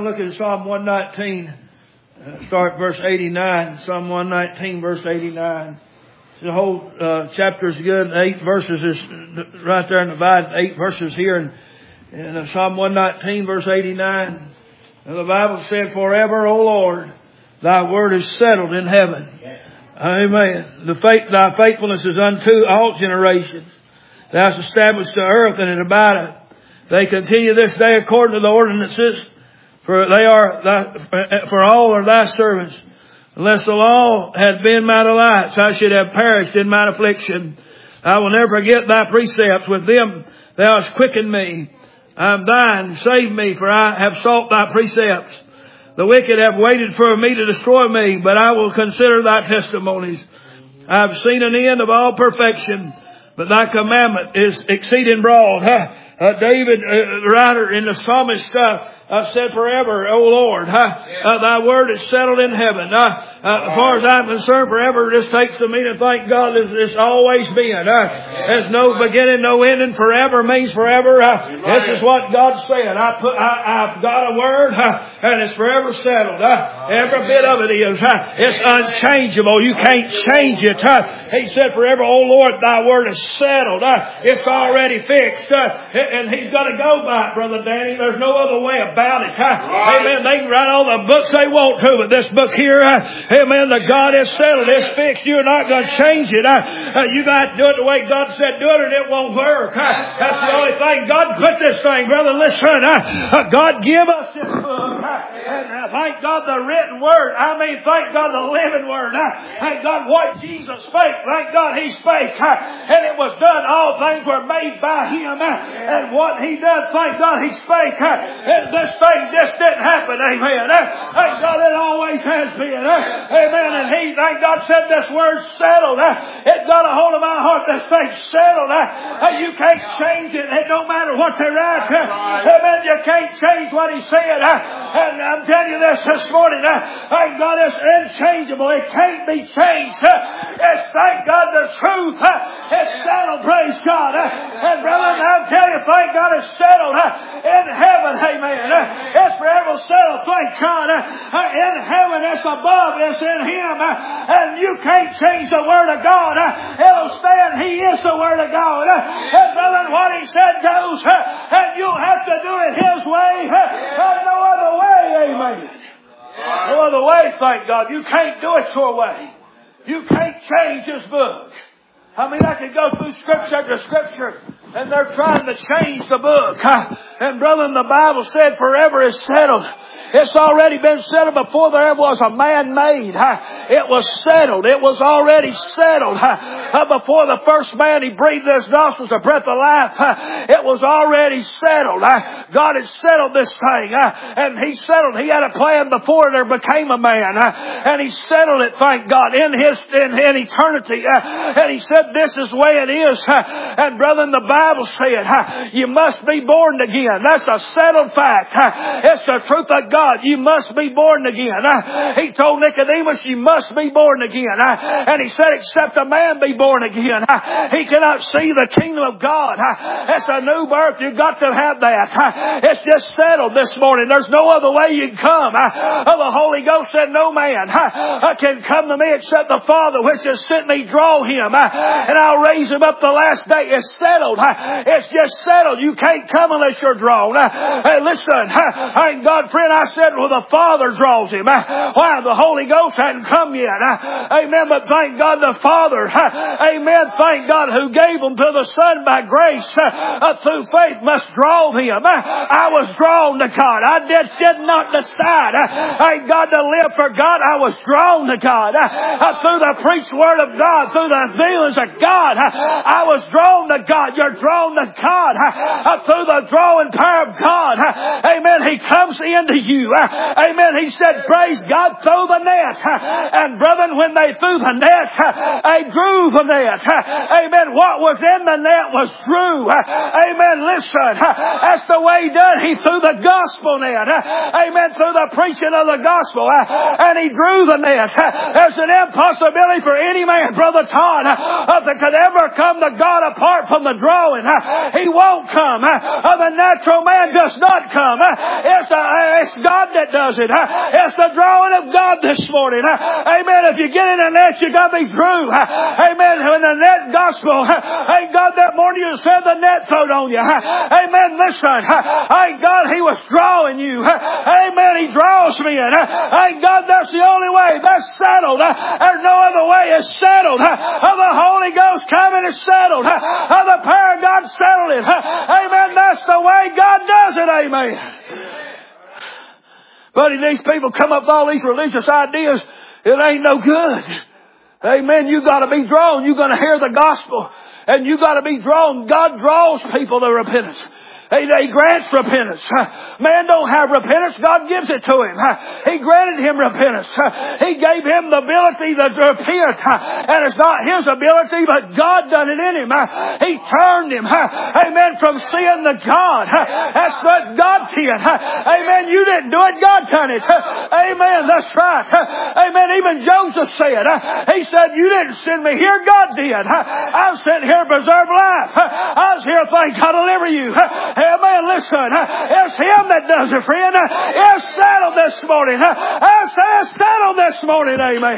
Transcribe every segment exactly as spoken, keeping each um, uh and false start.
to look at Psalm one nineteen. Uh, start verse eighty-nine. Psalm one nineteen, verse eighty-nine. The whole uh, chapter is good. Eight verses is right there in the divided. Eight verses here in, in uh, Psalm one nineteen, verse eighty-nine. And the Bible said, "Forever, O Lord, Thy word is settled in heaven." Yeah. Amen. The faith, Thy faithfulness is unto all generations. Thou hast established the earth, and it abideth. They continue this day according to the ordinances, for they are thy, for all are Thy servants. Unless the law had been my delights, I should have perished in mine affliction. I will never forget Thy precepts. With them Thou hast quickened me. I am Thine. Save me, for I have sought Thy precepts. The wicked have waited for me to destroy me, but I will consider Thy testimonies. I have seen an end of all perfection, but Thy commandment is exceeding broad. Huh? Uh, David, uh, writer in the psalmist, uh, uh, said, "Forever, O Lord, huh? uh, Thy word is settled in heaven." Uh, uh, as far as I'm concerned, forever just takes to mean, and thank God, it's, it's always been. Uh, there's no beginning, no ending. Forever means forever. Uh, this is what God said. I put, I, I've got a word, uh, and it's forever settled. Uh, every bit of it is. Uh, it's unchangeable. You can't change it. Uh, he said, "Forever, O Lord, Thy word is settled." Uh, it's already fixed. Uh, and He's got to go by it, Brother Danny. There's no other way about it. Huh? Right. Amen. They can write all the books they want to, but this book here, uh, amen, the God is settled. It's fixed. You're not going to change it. Uh, uh, you got to do it the way God said do it, and it won't work. Uh, that's the only thing. God put this thing, brother. Listen, uh, uh, God give us this book. Uh, and uh, thank God the written word. I mean, thank God the living word. Uh, thank God what Jesus spake. Thank God He spake. Uh, and it was done. All things were made by Him. Uh, and what He done, thank God He spake. Uh, and this thing just didn't happen. Amen. Uh, thank God it always has been. Uh, amen. And He, thank God, said this word settled. Uh, it got a hold of my heart. This thing settled. Uh, uh, you can't change it. It don't matter what they write. Uh, amen. You can't change what He said. Uh, and I'm telling you this this morning. Uh, thank God it's unchangeable. It can't be changed. Uh, it's, thank God, the truth. Uh, it's settled. Praise God. Uh, and brother, I'm telling you, thank God it's settled uh, in heaven. Amen. Uh, it's forever settled. Thank God. Uh, uh, in heaven, it's above. It's in Him. Uh, and you can't change the Word of God. Uh, it'll stand. He is the Word of God. Uh, and brother, what He said goes. Uh, and you'll have to do it His way. Uh, no other way. Amen. No other way, thank God. You can't do it your way. You can't change His book. I mean, I could go through scripture after scripture, and they're trying to change the book. And brother, the Bible said forever is settled. It's already been settled before there ever was a man made. It was settled. It was already settled. Before the first man, He breathed His nostrils a breath of life. It was already settled. God had settled this thing. And He settled. He had a plan before there became a man. And He settled it, thank God, in His in, in eternity. And He said, this is the way it is. And brother, the Bible said, you must be born again. That's a settled fact. It's the truth of God. You must be born again. He told Nicodemus, you must be born again. And He said, except a man be born again, he cannot see the kingdom of God. It's a new birth. You've got to have that. It's just settled this morning. There's no other way you can come. The Holy Ghost said, no man can come to me except the Father which has sent me draw him. And I'll raise him up the last day. It's settled. It's just settled. You can't come unless you're drawn. Hey, listen, thank God, friend, I said, well, the Father draws him. Why? The Holy Ghost hadn't come yet. Amen. But thank God the Father, amen, thank God, who gave him to the Son by grace through faith must draw him. I was drawn to God. I did, did not decide, thank God, to live for God. I was drawn to God through the preached word of God, through the feelings of God. I was drawn to God. You're drawn to God through the drawing power of God. Amen. He comes into you. Amen. He said, praise God, throw the net. And brethren, when they threw the net, they drew the net. Amen. What was in the net was drew. Amen. Listen, that's the way He done. He threw the gospel net. Amen. Through the preaching of the gospel. And He drew the net. There's an impossibility for any man, Brother Todd, that could ever come to God apart from the drawing. He won't come. The net natural man does not come. It's, a, it's God that does it. It's the drawing of God this morning. Amen. If you get in the net, you got to be through. Amen. When the net gospel, thank God that morning you said the net thrown on you. Amen. Listen. Thank God He was drawing you. Amen. He draws me in. Thank God that's the only way. That's settled. There's no other way. It's settled. The Holy Ghost coming is settled. The power of God settled it. Amen. That's the way God does it. Amen. But these people come up with all these religious ideas. It ain't no good. Amen. You got to be drawn. You got to hear the gospel. And you got to be drawn. God draws people to repentance. He, he grants repentance. Man don't have repentance. God gives it to him. He granted him repentance. He gave him the ability to repent. And it's not his ability, but God done it in him. He turned him, amen, from sin to God. That's what God did. Amen. You didn't do it. God done it. Amen. That's right. Amen. Even Joseph said, he said, you didn't send me here. God did. I'm sent here to preserve life. I was here to thank God deliver you. Amen. Listen, it's Him that does it, friend. It's settled this morning. It's settled this morning. Amen.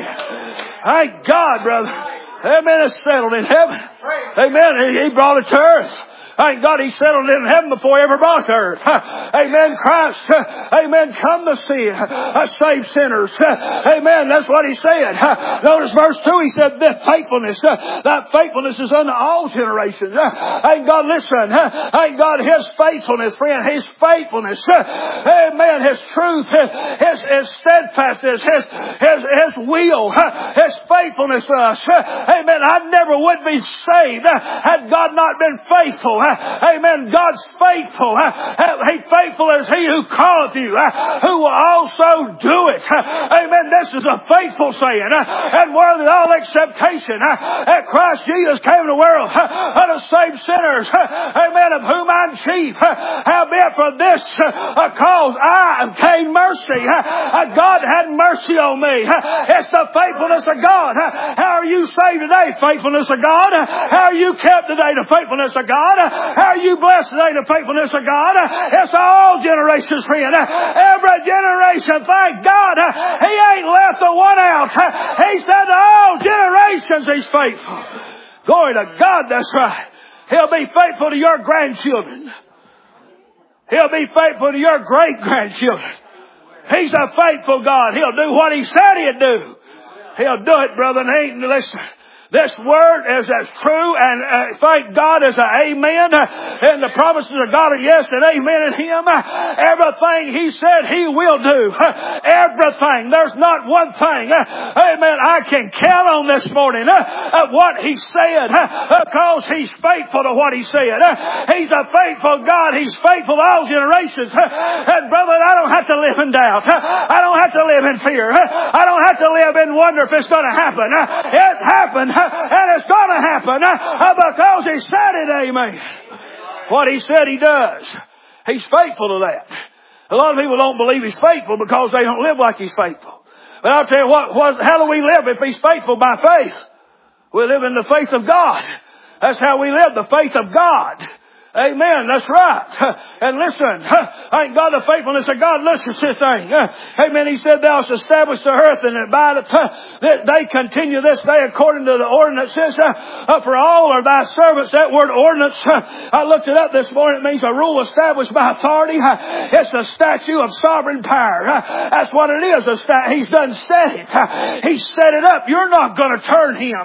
Thank God, brother. Amen. It's settled in heaven. Amen. He brought it to earth. Thank God He settled it in heaven before He ever brought to earth. Amen. Christ, amen, come to see save sinners. Amen. That's what He said. Notice verse two, He said, that faithfulness, that faithfulness is unto all generations. Thank God, listen. Thank God His faithfulness, friend, His faithfulness. Amen. His truth, His, His steadfastness, His, His, His will, His faithfulness to us. Amen. I never would be saved had God not been faithful. Amen. God's faithful. He faithful is He who calleth you, who will also do it. Amen. This is a faithful saying and worthy of all acceptation. That Christ Jesus came to the world to save sinners. Amen. Of whom I'm chief. Howbeit for this cause I obtained mercy. God had mercy on me. It's the faithfulness of God. How are you saved today? Faithfulness of God. How are you kept today? The faithfulness of God. How are you blessed today? The faithfulness of God. It's all generations, friend. Every generation, thank God, He ain't left the one out. He said to all generations He's faithful. Glory to God, that's right. He'll be faithful to your grandchildren. He'll be faithful to your great-grandchildren. He's a faithful God. He'll do what He said He'd do. He'll do it, brother. And ain't, listen. This word is as true and uh, thank God is an amen. Uh, and the promises of God are yes and amen in Him. Uh, everything He said He will do. Uh, everything. There's not one thing. Uh, amen. I can count on this morning uh, of what He said uh, because He's faithful to what He said. Uh, he's a faithful God. He's faithful to all generations. Uh, and brother, I don't have to live in doubt. Uh, I don't have to live in fear. Uh, I don't have to live in wonder if it's going to happen. Uh, it happened. And it's going to happen because He said it, amen. What He said He does. He's faithful to that. A lot of people don't believe He's faithful because they don't live like He's faithful. But I'll tell you what, what how do we live if He's faithful by faith? We live in the faith of God. That's how we live, the faith of God. Amen. That's right. And listen, thank God the faithfulness of God. Listen to this thing. Amen. He said, Thou hast established the earth and it abideth. They continue this day according to the ordinances. For all are Thy servants. That word ordinance, I looked it up this morning. It means a rule established by authority. It's a statute of sovereign power. That's what it is. He's done set it. He set it up. You're not going to turn Him.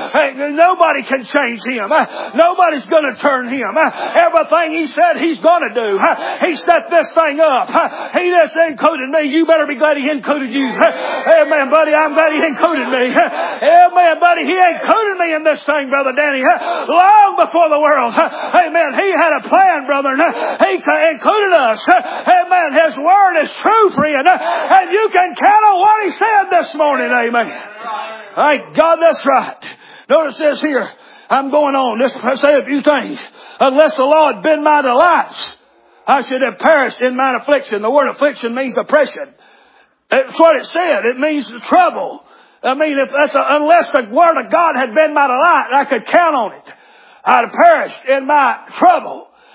Nobody can change Him. Nobody's going to turn Him. Everything He said He's going to do. He set this thing up. He just included me. You better be glad He included you. Amen, buddy. I'm glad He included me. Amen, buddy. He included me in this thing, Brother Danny. Long before the world. Amen. He had a plan, brother. He included us. Amen. His word is true, friend. And you can count on what He said this morning. Amen. Thank God, that's right. Notice this here. I'm going on. Just say a few things. Unless the Lord been my delights, I should have perished in mine affliction. The word affliction means oppression. That's what it said. It means trouble. I mean, if that's a, unless the word of God had been my delight, I could count on it. I'd have perished in my trouble.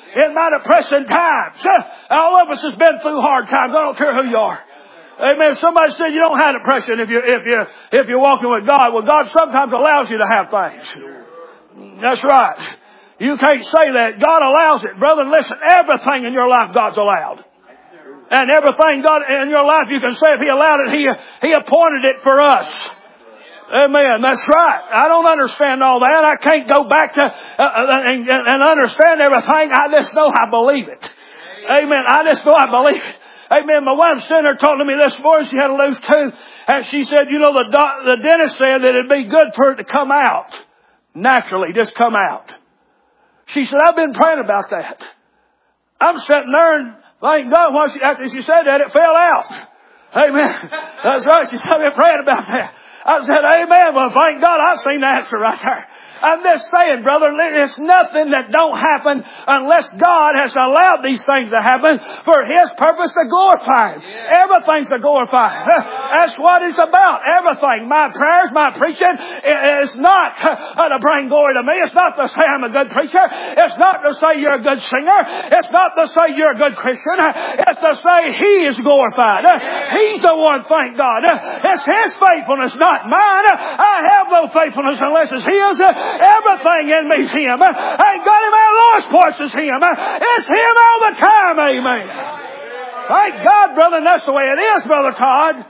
in my depressing times. All of us has been through hard times. I don't care who you are. Amen. Somebody said you don't have depression if you if you if you're walking with God. Well, God sometimes allows you to have things. That's right. You can't say that. God allows it. Brother, listen, everything in your life God's allowed. And everything God in your life, you can say if He allowed it, He He appointed it for us. Amen. That's right. I don't understand all that. I can't go back to uh, and, and understand everything. I just know I believe it. Amen. I just know I believe it. Amen. My wife's sitting there talking to me this morning. She had a loose tooth. And she said, you know, the doc, the dentist said that it'd be good for it to come out. Naturally, just come out. She said, I've been praying about that. I'm sitting there and thank God, once she, after she said that, it fell out. Amen. That's right. She said, I've been praying about that. I said, amen. Well, thank God I've seen the answer right there. I'm just saying, brother, it's nothing that don't happen unless God has allowed these things to happen for His purpose to glorify Him. Yeah. Everything's to glorify Him. That's what it's about. Everything. My prayers, my preaching, it's not to bring glory to me. It's not to say I'm a good preacher. It's not to say you're a good singer. It's not to say you're a good Christian. It's to say He is glorified. Yeah. He's the one, thank God. It's His faithfulness, not mine. I have no faithfulness unless it's His. Everything in me is Him. I ain't got Him at lowest points is Him. It's Him all the time. Amen. Thank God, brother, and that's the way it is, Brother Todd.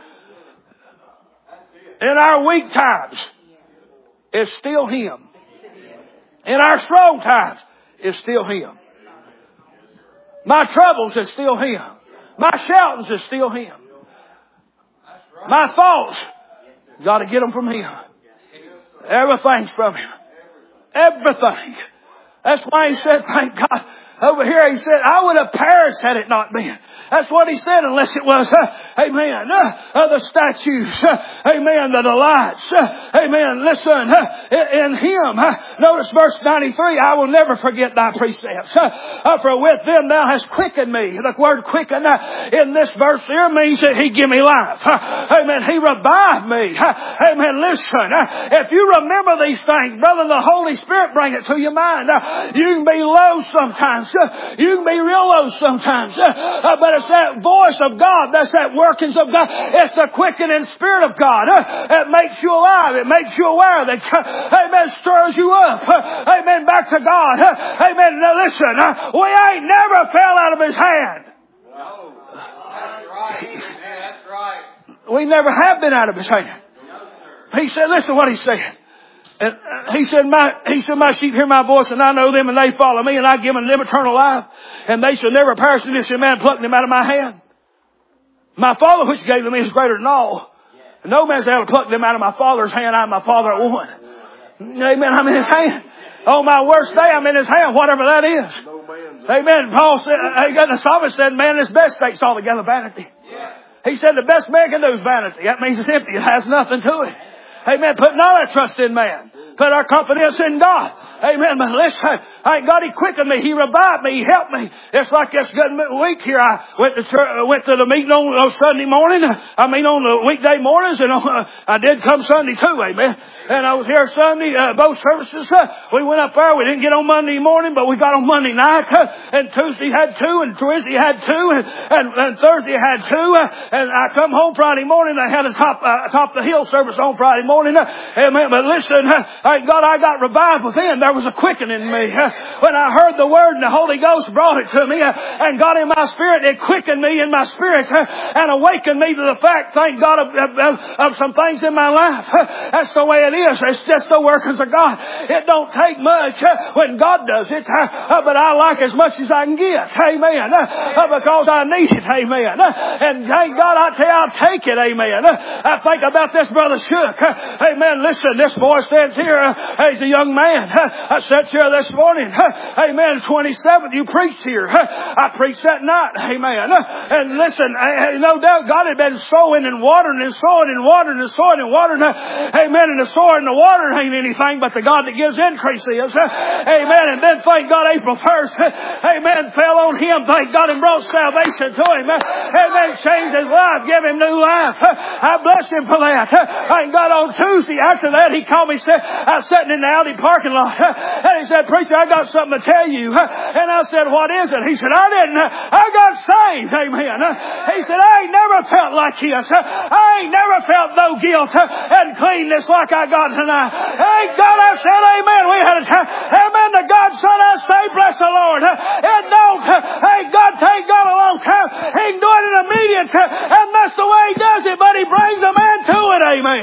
In our weak times, it's still Him. In our strong times, it's still Him. My troubles is still Him. My shoutings is still Him. My thoughts, got to get them from Him. Everything's from Him. Everything. That's why He said, thank God. Over here He said, I would have perished had it not been. That's what He said, unless it was, uh, amen, uh, the statues, uh, amen, the delights, uh, amen. Listen, uh, in Him, uh, notice verse ninety-three, I will never forget Thy precepts. Uh, uh, for with them Thou hast quickened me. The word quicken uh, in this verse here means that He give me life. Uh, amen. He revived me. Uh, amen. Listen, uh, if you remember these things, brother, the Holy Spirit bring it to your mind. Uh, you can be low sometimes. Uh, you can be real low sometimes. Uh, uh, but it's that voice of God. That's that workings of God. It's the quickening Spirit of God. Uh, it makes you alive. It makes you aware. That, uh, amen, stirs you up. Uh, amen, back to God. Uh, amen. Now listen, uh, we ain't never fell out of His hand. No. That's right. Amen. That's right. We never have been out of His hand. No, sir. He said, listen what He said. And he said, my, he said, my sheep hear my voice and I know them and they follow me and I give them eternal life and they shall never perish. And this man plucked them out of my hand. My Father which gave them is greater than all. And no man's able to pluck them out of my Father's hand. I am my Father at one. Amen. I'm in His hand. On my worst day, I'm in His hand, whatever that is. Amen. Paul said, the psalmist said, man, this best state's altogether vanity. He said the best man can do is vanity. That means it's empty. It has nothing to it. Amen. Put not our trust in man. Put our confidence in God. Amen. But listen, I, God, He quickened me. He revived me. He helped me. It's like this good week here. I went to church, went to the meeting on, on Sunday morning. I mean, on the weekday mornings, and on, uh, I did come Sunday too. Amen. And I was here Sunday, uh, both services. Uh, we went up there. We didn't get on Monday morning, but we got on Monday night. Uh, and Tuesday had two, and Wednesday had two, and, and, and Thursday had two. Uh, and I come home Friday morning. I had a top uh, top the hill service on Friday morning. Uh, amen. But listen, uh, thank God I got revived within. There was a quickening in me. Uh, when I heard the word and the Holy Ghost brought it to me uh, and got in my spirit, it quickened me in my spirit uh, and awakened me to the fact, thank God, of, of, of some things in my life. Uh, that's the way it is. It's just the workings of God. It don't take much uh, when God does it, uh, uh, but I like as much as I can get. Amen. Uh, uh, because I need it. Amen. Uh, and thank God, I tell you, I'll take it. Amen. Uh, I think about this brother Shook. Uh, amen. Listen, this boy stands here. Uh, he's a young man. Uh, I sat here this morning. Uh, amen. twenty-seventh, you preached here. Uh, I preached that night. Amen. Uh, and listen, uh, no doubt God had been sowing and watering and sowing and watering and sowing and watering. Uh, amen. And the sowing and the water ain't anything but the God that gives increase is. Uh, amen. And then thank God April first. Uh, amen. Fell on him. Thank God and brought salvation to him. Uh, amen. Changed his life. Gave him new life. Uh, I bless him for that. Uh, thank God on Tuesday after that he called me and said, I was sitting in the Audi parking lot. And he said, preacher, I got something to tell you. And I said, what is it? He said, I didn't. I got saved. Amen. He said, I ain't never felt like this. I ain't never felt no guilt and cleanness like I got tonight. Thank God I said amen. We had a time. Amen. The God Son I say, bless the Lord. It don't. Hey, God take God a long time. He can do it in immediate. And that's the way He does it. But He brings a man to it. Amen.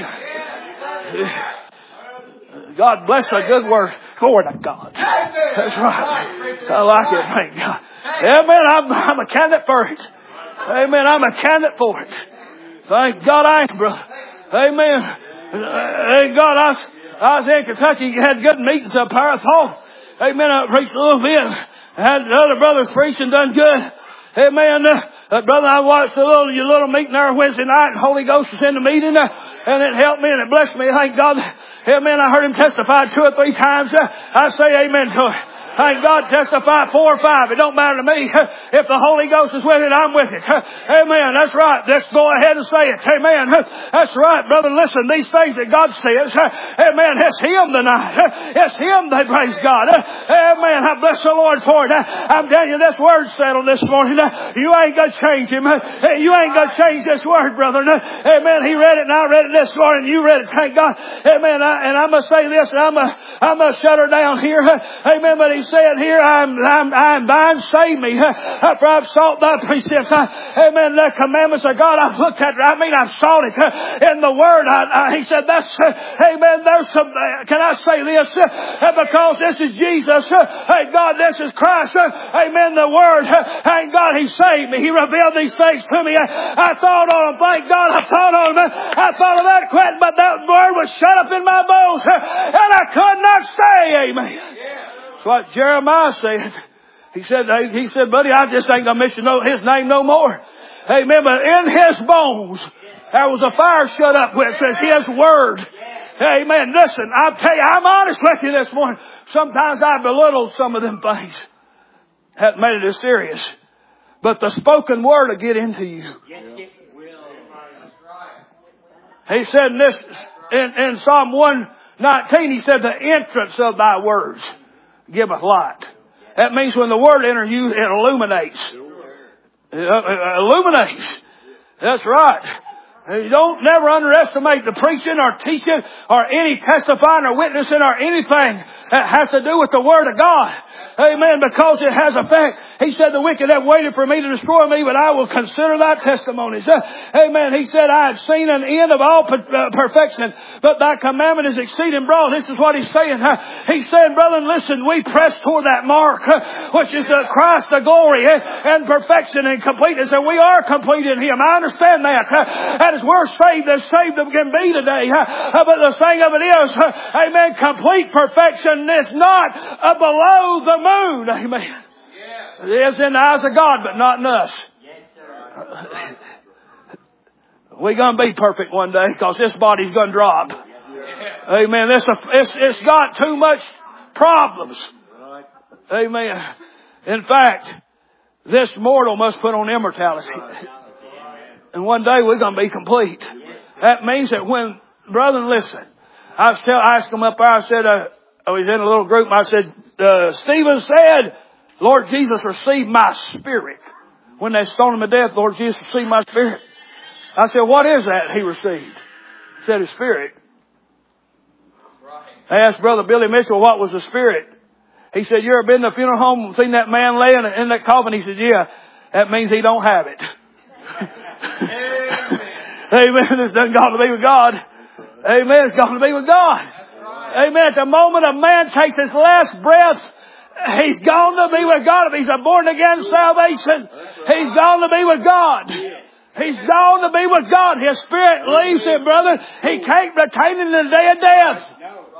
God bless a good word. Glory to God. That's right. I like it. Thank God. Amen. I'm, I'm a candidate for it. Amen. I'm a candidate for it. Thank God I am, brother. Amen. Thank God I was, I was in Kentucky. Had good meetings up there. I thought, amen, I preached a little bit. I had the other brothers preaching, done good. Amen. Uh, uh, brother, I watched a little, your little meeting there Wednesday night, and the Holy Ghost was in the meeting, uh, and it helped me and it blessed me. Thank God. Amen. I heard him testify two or three times. Uh, I say amen to it. Thank God, testify four or five. It don't matter to me. If the Holy Ghost is with it, I'm with it. Amen. That's right. Let's go ahead and say it. Amen. That's right, brother. Listen, these things that God says, amen, it's Him tonight. It's Him that praise God. Amen. I bless the Lord for it. I'm telling you, this word settled this morning. You ain't going to change Him. You ain't going to change this word, brother. Amen. He read it and I read it this morning. You read it. Thank God. Amen. And I'm going to say this, and I'm going I'm to shut her down here. Amen. But He said here, I'm, I'm, I'm thine, save me. For I've sought thy precepts. I, amen. The commandments of God, I've looked at it. I mean, I've sought it in the Word. I, I, he said, that's, amen, there's some, can I say this? Because this is Jesus. Hey, God, this is Christ. Amen. The Word. Thank God He saved me. He revealed these things to me. I, I thought on them. Thank God I thought on them. I thought of that quit, but that Word was shut up in my bones. And I could not say, amen. That's what Jeremiah said. He said, he said, buddy, I just ain't going to mention no, His name no more. Amen. But in His bones, there was a fire shut up with it says His Word. Amen. Listen, I'll tell you, I'm honest with you this morning. Sometimes I belittle some of them things. Haven't made it as serious. But the spoken word will get into you. He said in this, in, in Psalm one nineteen, he said, the entrance of thy words giveth light. That means when the word enters you, it illuminates. It illuminates. That's right. You don't never underestimate the preaching or teaching or any testifying or witnessing or anything that has to do with the Word of God. Amen. Because it has effect. He said, the wicked have waited for me to destroy me, but I will consider thy testimonies. Uh, amen. He said, I have seen an end of all per- uh, perfection, but thy commandment is exceeding broad. This is what he's saying. Uh, he's saying, brethren, listen, we press toward that mark, uh, which is the Christ, the glory, uh, and perfection and completeness. And we are complete in Him. I understand that. Uh, that is we're saved as saved as can be today. Uh, but the thing of it is, uh, amen, complete perfection is not uh, below the moon. Amen. It is in the eyes of God, but not in us. We're going to be perfect one day because this body's going to drop. Amen. It's, a, it's, it's got too much problems. Amen. In fact, this mortal must put on immortality. And one day we're going to be complete. That means that when, brethren, listen. I was tell, I asked them up there, I said, uh, I was in a little group, and I said, uh, Stephen said, Lord Jesus, receive my spirit. When they stoned him to death, Lord Jesus, receive my spirit. I said, what is that he received? He said, his spirit. I asked Brother Billy Mitchell, what was the spirit? He said, you ever been to a funeral home and seen that man laying in that coffin? He said, yeah, that means he don't have it. Amen. Amen. It's done gone to be with God. Amen. It's gone to be with God. Amen. At the moment a man takes his last breath, he's gone to be with God. If he's a born again salvation, he's gone to be with God. He's gone to be with God. His spirit leaves him, brother. He can't retain it in the day of death.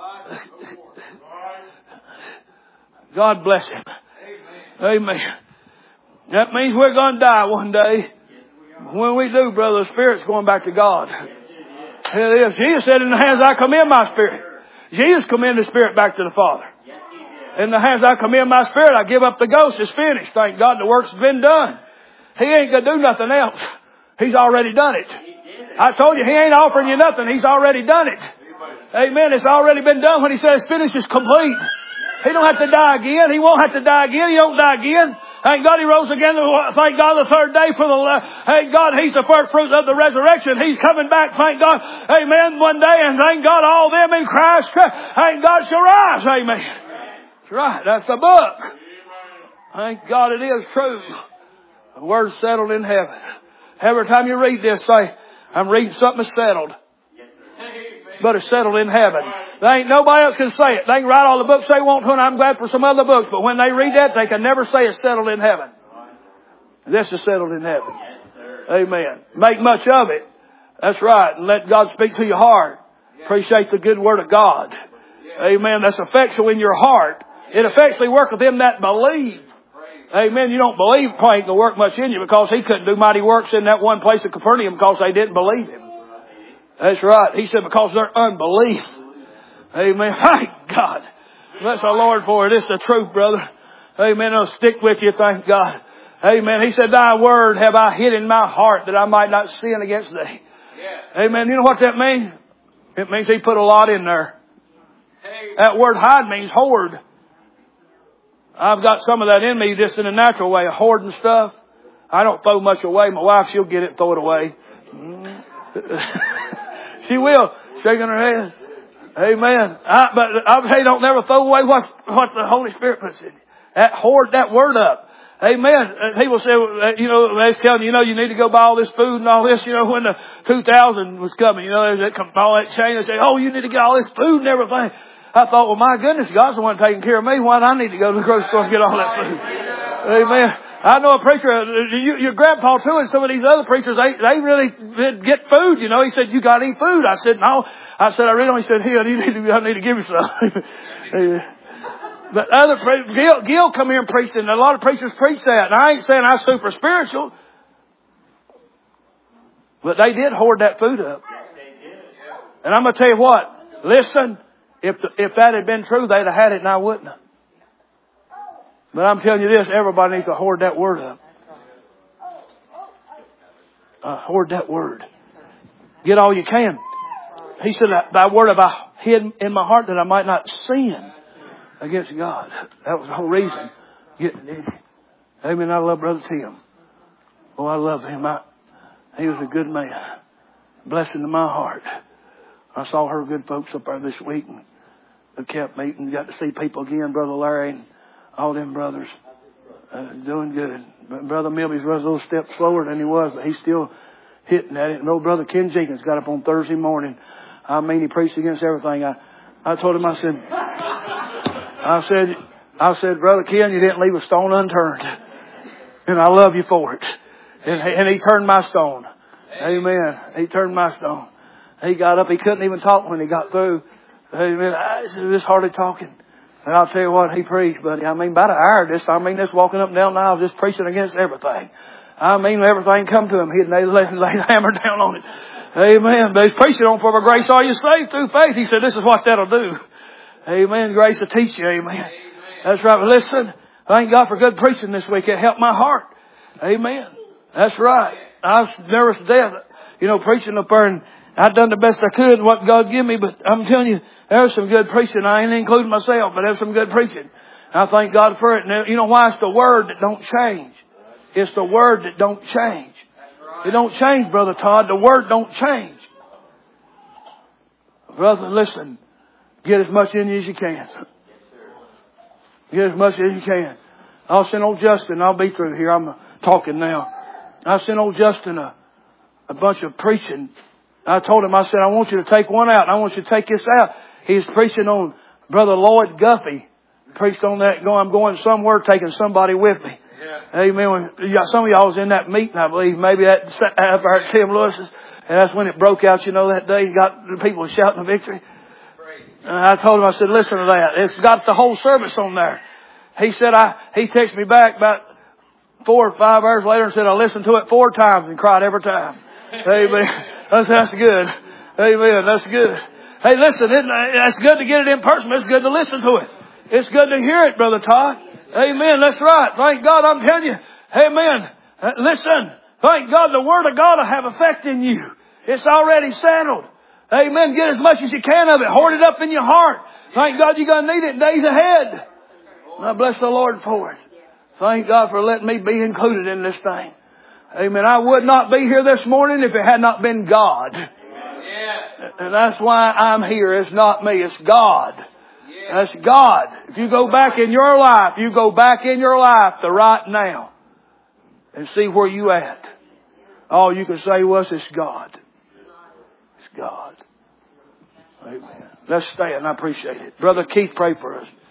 God bless him. Amen. That means we're going to die one day. When we do, brother, the spirit's going back to God. It is. Jesus said, in the hands I commend my spirit. Jesus commended the spirit back to the Father. In the hands I commend my spirit, I give up the ghost. It's finished. Thank God the work's been done. He ain't going to do nothing else. He's already done it. I told you, He ain't offering you nothing. He's already done it. Amen. It's already been done when He says finished, is complete. He don't have to die again. He won't have to die again. He don't die again. Thank God He rose again. Thank God the third day for the, thank God He's the first fruit of the resurrection. He's coming back. Thank God. Amen. One day, and thank God all them in Christ, thank God shall rise. Amen. That's right. That's the book. Thank God it is true. The word's settled in heaven. Every time you read this, say, I'm reading something that's settled. But it's settled in heaven. There ain't nobody else can say it. They can write all the books they want to, and I'm glad for some other books. But when they read that, they can never say it's settled in heaven. This is settled in heaven. Amen. Make much of it. That's right. And let God speak to your heart. Appreciate the good word of God. Amen. That's effectual in your heart. It effectually works with them that believe. Amen. You don't believe, probably ain't going to work much in you, because He couldn't do mighty works in that one place at Capernaum because they didn't believe Him. That's right. He said because of their unbelief. Amen. Thank God. Bless our Lord for it. It's the truth, brother. Amen. It'll stick with you. Thank God. Amen. He said, Thy word have I hid in my heart that I might not sin against Thee. Yeah. Amen. You know what that means? It means He put a lot in there. Hey. That word hide means hoard. I've got some of that in me just in a natural way, hoarding stuff. I don't throw much away. My wife, she'll get it, throw it away. She will, shaking her head. Amen. I, but I would say don't never throw away what, what the Holy Spirit puts in you. That, hoard that word up. Amen. People say, you know, they're telling you, you know, you need to go buy all this food and all this, you know, when the two thousand was coming, you know, that all that change. They say, oh, you need to get all this food and everything. I thought, well, my goodness, God's the one taking care of me. Why do I need to go to the grocery store and get all that food? Amen. I know a preacher, your grandpa too, and some of these other preachers, they, they really did get food, you know. He said, you got to eat food. I said, no. I said, I really don't. He said, here, you need to, I need to give you some. But other preachers, Gil, Gil come here and preach, and a lot of preachers preach that. And I ain't saying I'm super spiritual, but they did hoard that food up. And I'm going to tell you what, listen, if the, if that had been true, they'd have had it and I wouldn't have. But I'm telling you this, everybody needs to hoard that word up. Uh, hoard that word. Get all you can. He said, thy word have I hid in my heart that I might not sin against God. That was the whole reason. Getting in. Amen. I love Brother Tim. Oh, I love him. I, he was a good man. Blessing to my heart. I saw her good folks up there this week, and we kept meeting. Got to see people again. Brother Larry and all them brothers uh, doing good. But Brother Milby's was a little step slower than he was, but he's still hitting at it. And old Brother Ken Jenkins got up on Thursday morning. I mean, he preached against everything. I, I told him, I said, I said, I said, Brother Ken, you didn't leave a stone unturned. And I love you for it. And, and he turned my stone. Amen. He turned my stone. He got up. He couldn't even talk when he got through. Amen. I was hardly talking. And I'll tell you what, he preached, buddy. I mean, about an hour this, I mean, this walking up and down the aisle, just preaching against everything. I mean, everything come to him. He'd lay, lay, lay the hammer down on it. Amen. But he's preaching on for by grace are you saved through faith. He said, this is what that'll do. Amen. Grace will teach you. Amen. Amen. That's right. But listen, thank God for good preaching this week. It helped my heart. Amen. That's right. I was nervous to death, you know, preaching up there, and I'd done the best I could what God gave me, but I'm telling you, there was some good preaching. I ain't including myself, but there's some good preaching. I thank God for it. And you know why? It's the word that don't change. It's the word that don't change. It don't change, Brother Todd. The word don't change. Brother, listen. Get as much in you as you can. Get as much as you can. I'll send old Justin. I'll be through here. I'm talking now. I sent old Justin a, a bunch of preaching. I told him, I said, I want you to take one out. And I want you to take this out. He's preaching on Brother Lloyd Guffey. Preached on that. Going, I'm going somewhere, taking somebody with me. Yeah. Amen. When, some of y'all was in that meeting, I believe. Maybe that up there at Tim Lewis's. And that's when it broke out, you know, that day. You got the people shouting the victory. And I told him, I said, listen to that. It's got the whole service on there. He said, I, he texted me back about four or five hours later and said, I listened to it four times and cried every time. Amen. That's, that's good. Amen. That's good. Hey, listen, it, that's good to get it in person. It's good to listen to it. It's good to hear it, Brother Todd. Amen. That's right. Thank God. I'm telling you. Amen. Uh, listen. Thank God the Word of God will have effect in you. It's already settled. Amen. Get as much as you can of it. Hoard it up in your heart. Thank God you're going to need it days ahead. And I bless the Lord for it. Thank God for letting me be included in this thing. Amen. I would not be here this morning if it had not been God. Yes. And that's why I'm here. It's not me. It's God. Yes. That's God. If you go back in your life, you go back in your life to right now and see where you at. All you can say was, it's God. It's God. Amen. Let's stand. I appreciate it. Brother Keith, pray for us.